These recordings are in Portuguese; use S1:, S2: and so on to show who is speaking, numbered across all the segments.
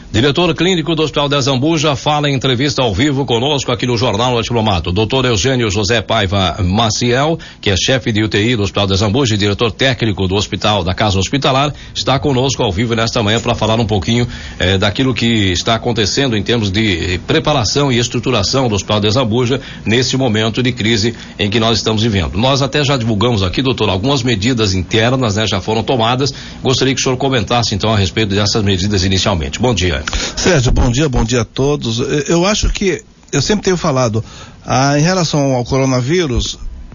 S1: Diretor clínico do Hospital de Zambuja fala em entrevista ao vivo conosco aqui no Jornal do Diplomato. Dr. Eugênio José Paiva Maciel, que é chefe de UTI do Hospital de Zambuja e diretor técnico do hospital, da Casa Hospitalar, está conosco ao vivo nesta manhã para falar um pouquinho daquilo que está acontecendo em termos de preparação e estruturação do Hospital de Zambuja nesse momento de crise em que nós estamos vivendo. Nós até já divulgamos aqui, doutor, algumas medidas internas, né, já foram tomadas. Gostaria que o senhor comentasse então a respeito dessas medidas inicialmente. Bom dia.
S2: Sérgio, bom dia a todos. Eu acho que, eu sempre tenho falado, em relação ao coronavírus,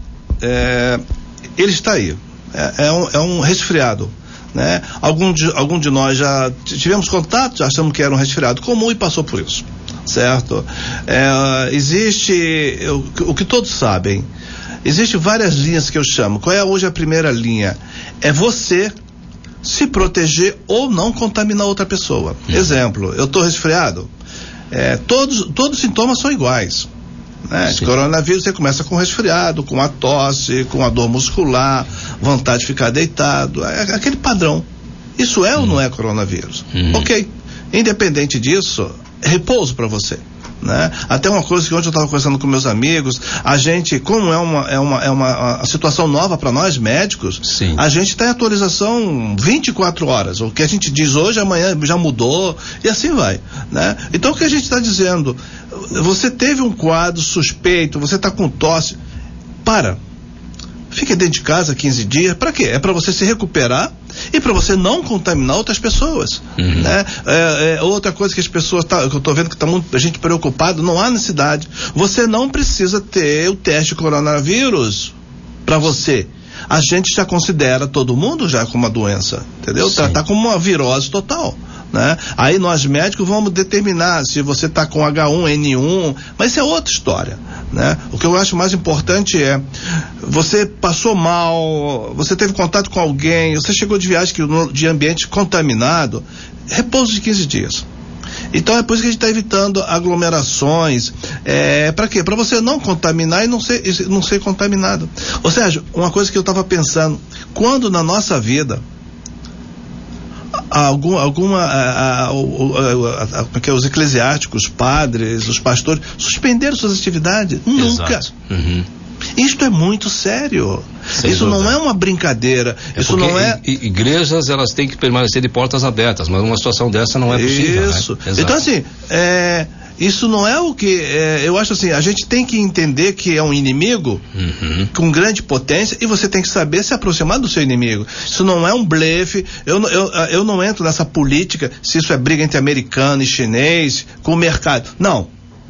S2: ele está aí, é um resfriado, né? Algum de nós já tivemos contato, já achamos que era um resfriado comum e passou por isso, certo? Existe, o que todos sabem, existe várias linhas que eu chamo. Qual é hoje a primeira linha? É você se proteger ou não contaminar outra pessoa. Exemplo, eu estou resfriado, todos os sintomas são iguais, né? Esse coronavírus, você começa com resfriado, com a tosse, com a dor muscular, vontade de ficar deitado, aquele padrão. Isso é ou não é coronavírus? Ok, independente disso, repouso para você, né? Até uma coisa que ontem eu estava conversando com meus amigos, a gente, como é uma situação nova para nós médicos, sim, a gente está em atualização 24 horas, o que a gente diz hoje, amanhã já mudou, e assim vai, né? Então o que a gente está dizendo, você teve um quadro suspeito, você está com tosse, fique dentro de casa 15 dias, para quê? É para você se recuperar e para você não contaminar outras pessoas, né? Outra coisa que as pessoas que eu estou vendo que está muita gente preocupada, não há necessidade. Você não precisa ter o teste de coronavírus para você. A gente já considera todo mundo já como uma doença, entendeu? Tratar como uma virose total, né? Aí nós médicos vamos determinar se você está com H1N1, mas isso é outra história, né? O que eu acho mais importante é, você passou mal, você teve contato com alguém, você chegou de viagem de ambiente contaminado, repouso de 15 dias. Então é por isso que a gente está evitando aglomerações. Para quê? Para você não contaminar e não ser contaminado. Ou seja, uma coisa que eu estava pensando, quando na nossa vida os eclesiásticos, os padres, os pastores suspenderam suas atividades? Nunca. Isto é muito sério. Sem isso dúvida. Não é uma brincadeira. Isso não é.
S1: Igrejas, elas têm que permanecer de portas abertas, mas uma situação dessa não é possível. Isso. Né?
S2: Então, assim, isso não é o que. Eu acho assim, a gente tem que entender que é um inimigo com grande potência e você tem que saber se aproximar do seu inimigo. Isso não é um blefe. Eu não entro nessa política se isso é briga entre americano e chinês com o mercado. Não.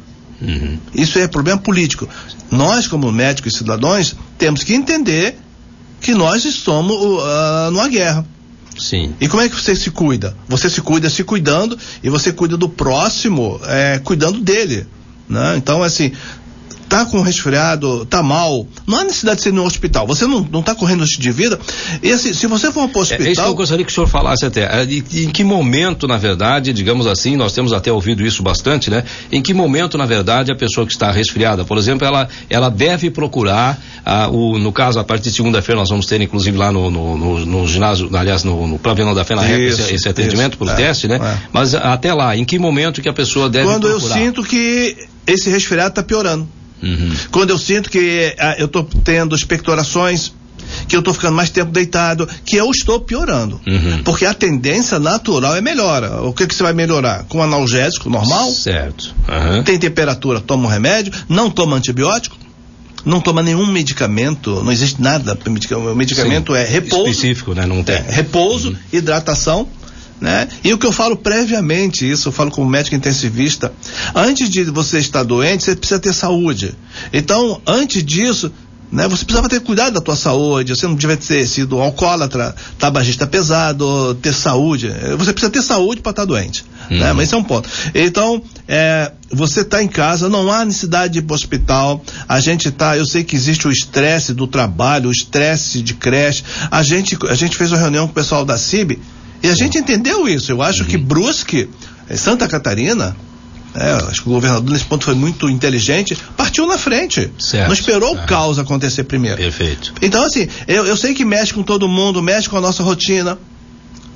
S2: Isso é problema político. Nós, como médicos e cidadãos, temos que entender que nós estamos numa guerra.
S1: Sim.
S2: E como é que você se cuida? Você se cuida se cuidando e você cuida do próximo cuidando dele, né? Então, assim, tá com resfriado, tá mal, não há necessidade de ser no hospital, você não tá correndo risco de vida. E assim, se você for para o hospital...
S1: isso que eu gostaria que o senhor falasse até, em que momento, na verdade, digamos assim, nós temos até ouvido isso bastante, né? Em que momento, na verdade, a pessoa que está resfriada, por exemplo, ela deve procurar, no caso, a partir de segunda-feira nós vamos ter, inclusive, lá no ginásio, aliás, no Pavilhão da FENAREC, esse atendimento por teste, né? Mas até lá, em que momento que a pessoa deve procurar?
S2: Quando eu sinto que esse resfriado está piorando. Quando eu sinto que eu estou tendo expectorações, que eu estou ficando mais tempo deitado, que eu estou piorando. Porque a tendência natural é melhora. O que você vai melhorar? Com analgésico normal?
S1: Certo.
S2: Tem temperatura, toma um remédio, não toma antibiótico, não toma nenhum medicamento, não existe nada. O medicamento é repouso.
S1: Específico, né? Não tem.
S2: Repouso, hidratação, né? E o que eu falo previamente, isso eu falo como médico intensivista, antes de você estar doente, você precisa ter saúde. Então, antes disso, né, você precisava ter cuidado da tua saúde, você não devia ter sido alcoólatra, tabagista pesado, ter saúde. Você precisa ter saúde para estar doente, né? Mas esse é um ponto. Então, você está em casa, não há necessidade de ir para o hospital. Eu sei que existe o estresse do trabalho, o estresse de creche. A gente fez uma reunião com o pessoal da CIB e a gente entendeu isso. Eu acho que Brusque, Santa Catarina, acho que o governador nesse ponto foi muito inteligente, partiu na frente,
S1: certo.
S2: Não esperou o caos acontecer primeiro.
S1: Perfeito.
S2: Então, assim, eu sei que mexe com todo mundo, mexe com a nossa rotina,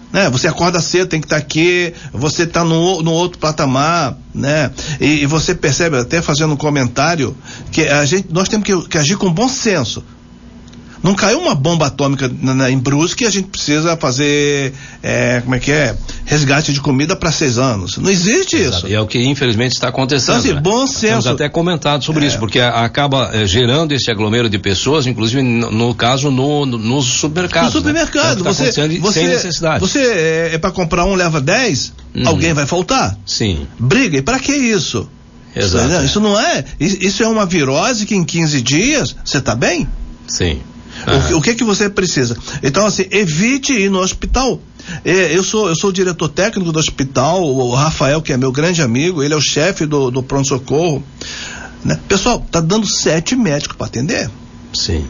S2: né? Você acorda cedo, tem que estar aqui, você está no outro patamar, né? E você percebe, até fazendo um comentário, que nós temos que agir com bom senso. Não caiu uma bomba atômica em Brusque e a gente precisa fazer, resgate de comida para 6 anos. Não existe isso.
S1: E é o que infelizmente está acontecendo.
S2: Então, assim, bom senso.
S1: Temos até comentado sobre isso, porque acaba gerando esse aglomero de pessoas, inclusive no caso nos supermercados. No
S2: supermercado,
S1: né? Você sem necessidade.
S2: Você para comprar leva 10, alguém vai faltar.
S1: Sim.
S2: Briga, e para que isso?
S1: Exato.
S2: Isso não é. Isso é uma virose que em 15 dias você está bem?
S1: Sim.
S2: O que você precisa? Então, assim, evite ir no hospital. Eu sou o diretor técnico do hospital, o Rafael, que é meu grande amigo, ele é o chefe do pronto-socorro, né? Pessoal, tá dando 7 médicos para atender.
S1: Sim.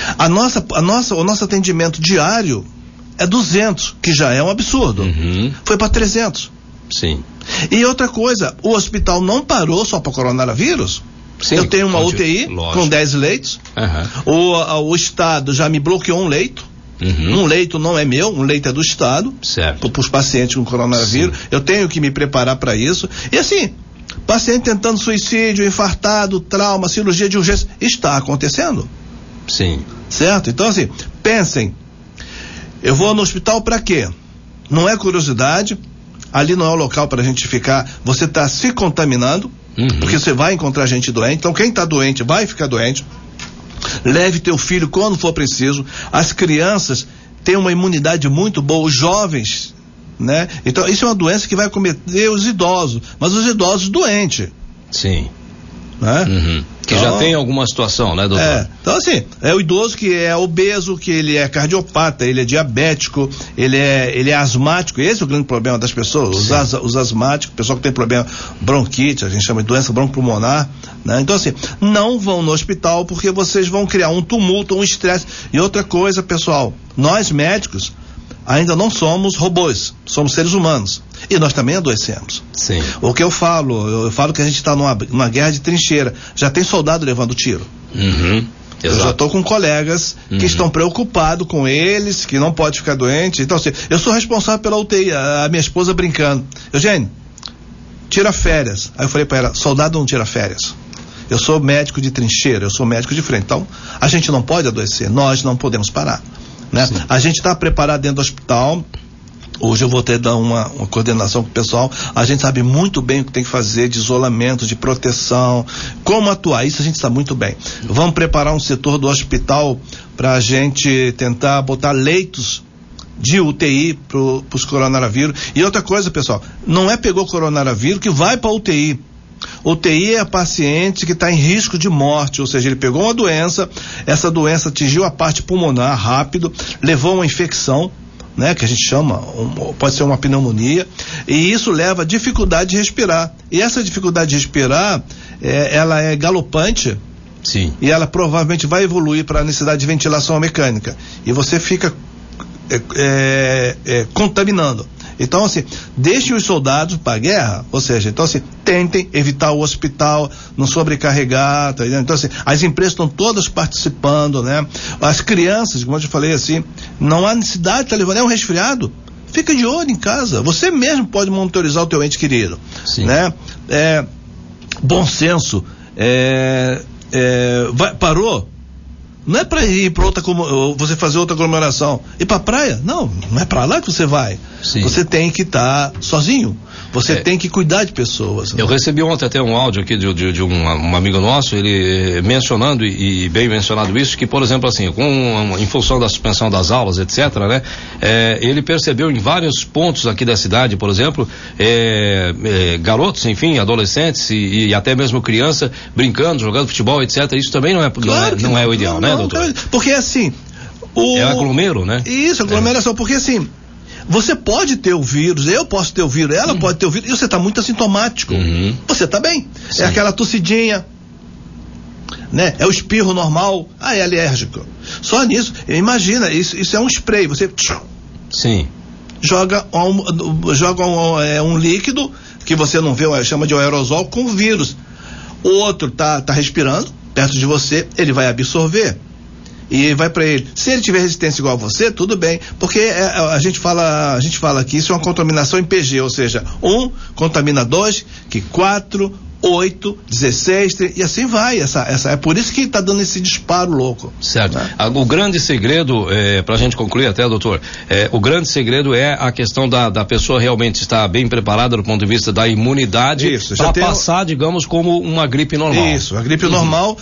S2: O nosso atendimento diário é 200, que já é um absurdo. Foi para 300.
S1: Sim.
S2: E outra coisa, o hospital não parou só para coronavírus. Sim, eu tenho uma UTI com 10 leitos. O Estado já me bloqueou um leito. Um leito não é meu, um leito é do Estado.
S1: Certo.
S2: Para os pacientes com coronavírus. Sim. Eu tenho que me preparar para isso. E assim, paciente tentando suicídio, infartado, trauma, cirurgia de urgência, está acontecendo.
S1: Sim.
S2: Certo? Então assim, pensem, eu vou no hospital para quê? Não é curiosidade, ali não é o local para a gente ficar, você está se contaminando. Porque você vai encontrar gente doente. Então quem está doente vai ficar doente. Leve teu filho quando for preciso. As crianças têm uma imunidade muito boa, os jovens, né? Então isso é uma doença que vai acometer os idosos, mas os idosos doentes.
S1: Sim.
S2: Né?
S1: Que então, já tem alguma situação, né, doutor?
S2: Então assim, é o idoso que é obeso, que ele é cardiopata, ele é diabético, ele é asmático. Esse é o grande problema das pessoas, os asmáticos, o pessoal que tem problema bronquite, a gente chama de doença broncopulmonar, né? Então assim, não vão no hospital porque vocês vão criar um tumulto, um estresse. E outra coisa, pessoal, nós médicos ainda não somos robôs, somos seres humanos. E nós também adoecemos.
S1: Sim.
S2: O que eu falo que a gente está numa guerra de trincheira. Já tem soldado levando tiro. Eu já estou com colegas que estão preocupados com eles, que não pode ficar doente. Então, assim, eu sou responsável pela UTI, a minha esposa brincando. Eugênio, tira férias. Aí eu falei para ela, soldado não tira férias. Eu sou médico de trincheira, eu sou médico de frente. Então, a gente não pode adoecer, nós não podemos parar. Né? A gente está preparado dentro do hospital. Hoje eu vou ter dar uma coordenação com o pessoal. A gente sabe muito bem o que tem que fazer de isolamento, de proteção, como atuar. Isso a gente sabe muito bem. Vamos preparar um setor do hospital para a gente tentar botar leitos de UTI para os coronavírus. E outra coisa, pessoal, não é pegou coronavírus que vai para UTI. UTI é a paciente que está em risco de morte, ou seja, ele pegou uma doença, essa doença atingiu a parte pulmonar rápido, levou uma infecção, né, que a gente chama, pode ser uma pneumonia, e isso leva a dificuldade de respirar. E essa dificuldade de respirar, ela é galopante.
S1: Sim.
S2: E ela provavelmente vai evoluir para a necessidade de ventilação mecânica. E você fica contaminando. Então, assim, deixem os soldados para a guerra, ou seja, então assim, tentem evitar o hospital, não sobrecarregar, tá entendendo? Então, assim, as empresas estão todas participando, né? As crianças, como eu te falei, assim, não há necessidade de estar levando, é um resfriado, fica de olho em casa, você mesmo pode monitorizar o teu ente querido. Sim. Né? Bom senso, parou? Não é para ir para você fazer outra aglomeração. Ir para a praia? Não é para lá que você vai. Sim. Você tem que estar sozinho. Você tem que cuidar de pessoas. Né?
S1: Eu recebi ontem até um áudio aqui de um amigo nosso, ele mencionando, e bem mencionado isso, que, por exemplo, assim, em função da suspensão das aulas, etc., né, ele percebeu em vários pontos aqui da cidade, por exemplo, garotos, enfim, adolescentes e até mesmo criança brincando, jogando futebol, etc. Isso também não é o ideal, né, doutor?
S2: Porque assim.
S1: É aglomero, né?
S2: Isso, aglomeração, porque assim. Você pode ter o vírus, eu posso ter o vírus, ela pode ter o vírus, e você está muito assintomático. Você está bem. Sim. É aquela tossidinha, né? É o espirro normal, é alérgico. Só nisso, imagina, isso é um spray, você
S1: sim.
S2: joga um líquido que você não vê, chama de aerosol, com vírus. O outro tá respirando perto de você, ele vai absorver. e vai para ele. Se ele tiver resistência igual a você, tudo bem, porque a gente fala que isso é uma contaminação em PG, ou seja, 1 contamina 2, que 4, 8, 16, 30, e assim vai. É por isso que está dando esse disparo louco.
S1: Certo. Né? O grande segredo, para a gente concluir até, doutor, o grande segredo é a questão da pessoa realmente estar bem preparada do ponto de vista da imunidade para passar, digamos, como uma gripe normal.
S2: Isso, a gripe normal,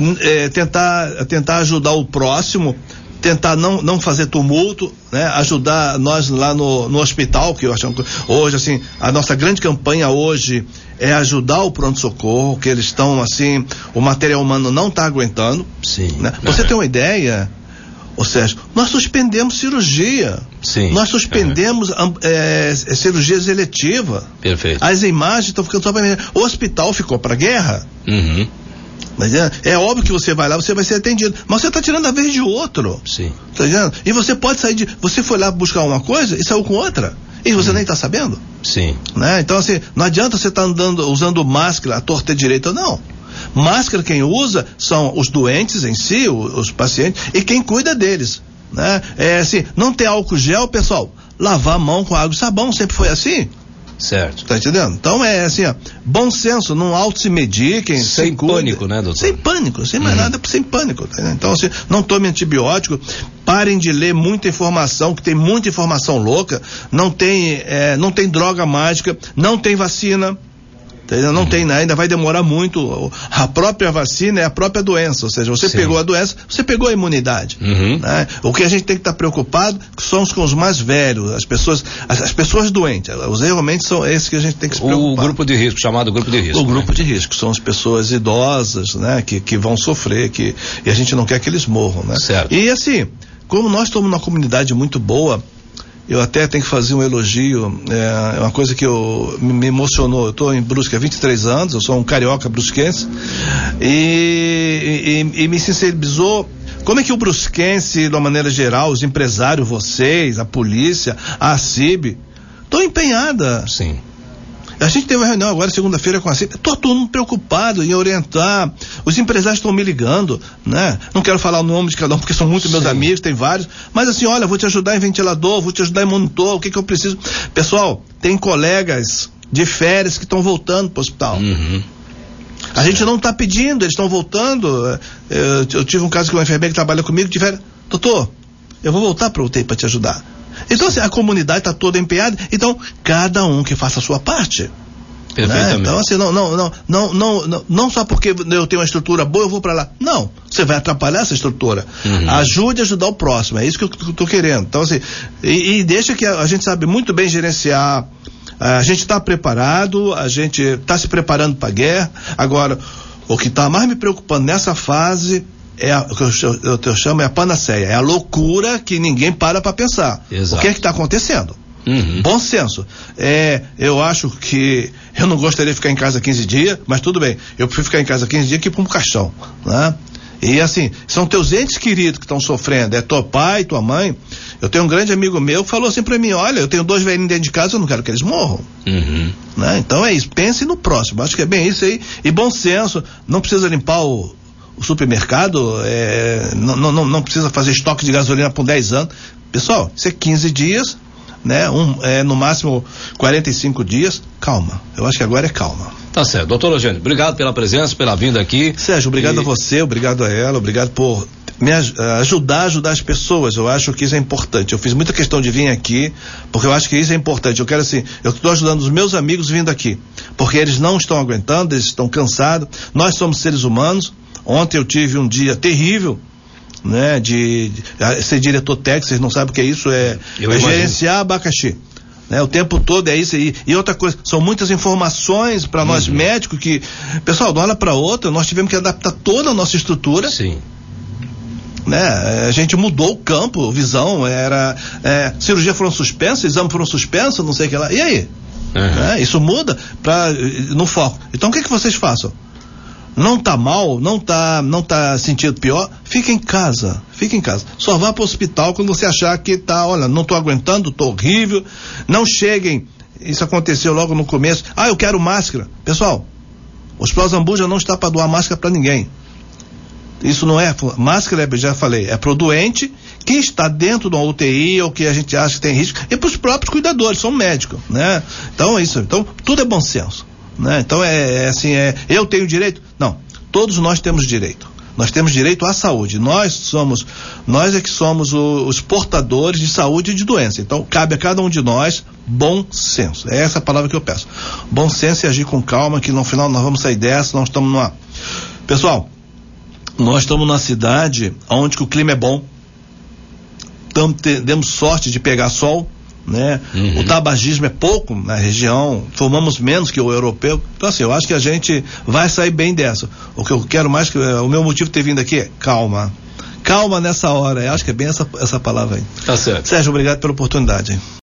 S2: tentar ajudar o próximo, tentar não fazer tumulto, né? Ajudar nós lá no hospital, que eu acho que hoje, assim, a nossa grande campanha hoje é ajudar o pronto-socorro, que eles estão, assim, o material humano não está aguentando.
S1: Sim.
S2: Né? Você tem uma ideia, ô Sérgio, nós suspendemos cirurgia.
S1: Sim.
S2: Nós suspendemos cirurgias eletivas.
S1: Perfeito.
S2: As imagens estão ficando só para... O hospital ficou para guerra.
S1: Uhum.
S2: Mas é óbvio que você vai lá, você vai ser atendido, mas você está tirando a vez de outro.
S1: Sim.
S2: Tá entendendo? E você pode sair você foi lá buscar uma coisa e saiu com outra, e você nem está sabendo.
S1: Sim.
S2: Né? Então, assim, não adianta você estar usando máscara à torta e direita, não. Máscara quem usa são os doentes em si, os pacientes, e quem cuida deles, né? Assim, não ter álcool gel, pessoal, lavar a mão com água e sabão, sempre foi assim.
S1: Certo.
S2: Tá entendendo? Então é assim, ó, bom senso, não auto se mediquem.
S1: Sem pânico, né, doutor?
S2: Sem pânico, sem mais nada, sem pânico. Tá, então, assim, não tome antibiótico, parem de ler muita informação, que tem muita informação louca, não tem droga mágica, não tem vacina. Não tem, ainda vai demorar muito. A própria vacina é a própria doença, ou seja, você pegou a doença, você pegou a imunidade. Né? O que a gente tem que estar preocupado são com os mais velhos, as pessoas doentes. Realmente são esses que a gente tem que se preocupar.
S1: O grupo de risco, chamado grupo de risco.
S2: O grupo de risco são as pessoas idosas, né, que vão sofrer, e a gente não quer que eles morram, né?
S1: Certo.
S2: E assim, como nós estamos numa comunidade muito boa, eu até tenho que fazer um elogio, uma coisa que me emocionou. Eu estou em Brusque há 23 anos, eu sou um carioca brusquense, e me sensibilizou como é que o brusquense, de uma maneira geral, os empresários, vocês, a polícia, a CIB, estão empenhada.
S1: Sim.
S2: A gente teve uma reunião agora, segunda-feira, com a CIB. Estou todo mundo preocupado em orientar. Os empresários estão me ligando, né? Não quero falar o nome de cada um, porque são muitos meus amigos, tem vários. Mas assim, olha, vou te ajudar em ventilador, vou te ajudar em monitor, o que eu preciso. Pessoal, tem colegas de férias que estão voltando para o hospital. A gente não está pedindo, eles estão voltando. Eu tive um caso que uma enfermeira que trabalha comigo, doutor, eu vou voltar para o UTI para te ajudar. Então, assim, a comunidade está toda empenhada, então cada um que faça a sua parte.
S1: Perfeitamente.
S2: Né? Então, assim, não só porque eu tenho uma estrutura boa, eu vou para lá. Não, você vai atrapalhar essa estrutura. Ajude a ajudar o próximo, é isso que eu estou querendo. Então, assim, e deixa que a gente sabe muito bem gerenciar. A gente está preparado, a gente está se preparando para a guerra. Agora, o que está mais me preocupando nessa fase o que eu chamo é a panaceia, é a loucura que ninguém para pensar.
S1: Exato.
S2: O que é que está acontecendo? Bom senso. Eu acho que eu não gostaria de ficar em casa 15 dias, mas tudo bem, eu prefiro ficar em casa 15 dias que ir para um caixão, né? E assim, são teus entes queridos que estão sofrendo, é teu pai, tua mãe. Eu tenho um grande amigo meu que falou assim pra mim, olha, eu tenho 2 velhinhos dentro de casa, eu não quero que eles morram. Né? Então é isso, pense no próximo, acho que é bem isso aí, e bom senso, não precisa limpar o supermercado, não precisa fazer estoque de gasolina por 10 anos. Pessoal, isso é 15 dias, né? No máximo 45 dias, calma. Eu acho que agora é calma.
S1: Tá certo. Doutor Eugênio, obrigado pela presença, pela vinda aqui.
S2: Sérgio, obrigado a você, obrigado a ela, obrigado por me ajudar as pessoas. Eu acho que isso é importante. Eu fiz muita questão de vir aqui, porque eu acho que isso é importante. Eu quero assim, eu estou ajudando os meus amigos vindo aqui, porque eles não estão aguentando, eles estão cansados. Nós somos seres humanos. Ontem eu tive um dia terrível, né, de ser diretor técnico, vocês não sabem o que é isso, gerenciar abacaxi, né, o tempo todo é isso aí. E outra coisa, são muitas informações para nós médicos que, pessoal, de uma hora para outra, nós tivemos que adaptar toda a nossa estrutura.
S1: Sim.
S2: Né, a gente mudou o campo, visão, cirurgia foram suspensas, exames foram suspensos, não sei o que lá, e aí? Né, isso muda no foco. Então o que vocês façam? Não tá mal, não tá sentindo pior, fica em casa. Só vá para o hospital quando você achar que olha, não tô aguentando, tô horrível. Não cheguem, isso aconteceu logo no começo. Eu quero máscara. Pessoal, o Hospital Zambuja não está para doar máscara para ninguém. Isso não é, máscara, já falei, é pro doente que está dentro de uma UTI ou que a gente acha que tem risco, e para os próprios cuidadores, são médicos, né? Então é isso, então tudo é bom senso, né? Então eu tenho direito? Não, todos nós temos direito. Nós temos direito à saúde. Nós é que somos os portadores de saúde e de doença. Então, cabe a cada um de nós bom senso. É essa a palavra que eu peço. Bom senso e agir com calma, que no final nós vamos sair dessa, nós estamos numa... Pessoal, nós estamos numa cidade onde o clima é bom. Temos sorte de pegar sol, né? Uhum. O tabagismo é pouco na região, fumamos menos que o europeu. Então assim, eu acho que a gente vai sair bem dessa. O que eu quero mais, o meu motivo de ter vindo aqui é calma nessa hora. Eu acho que é bem essa palavra aí.
S1: Tá certo.
S2: Sérgio, obrigado pela oportunidade.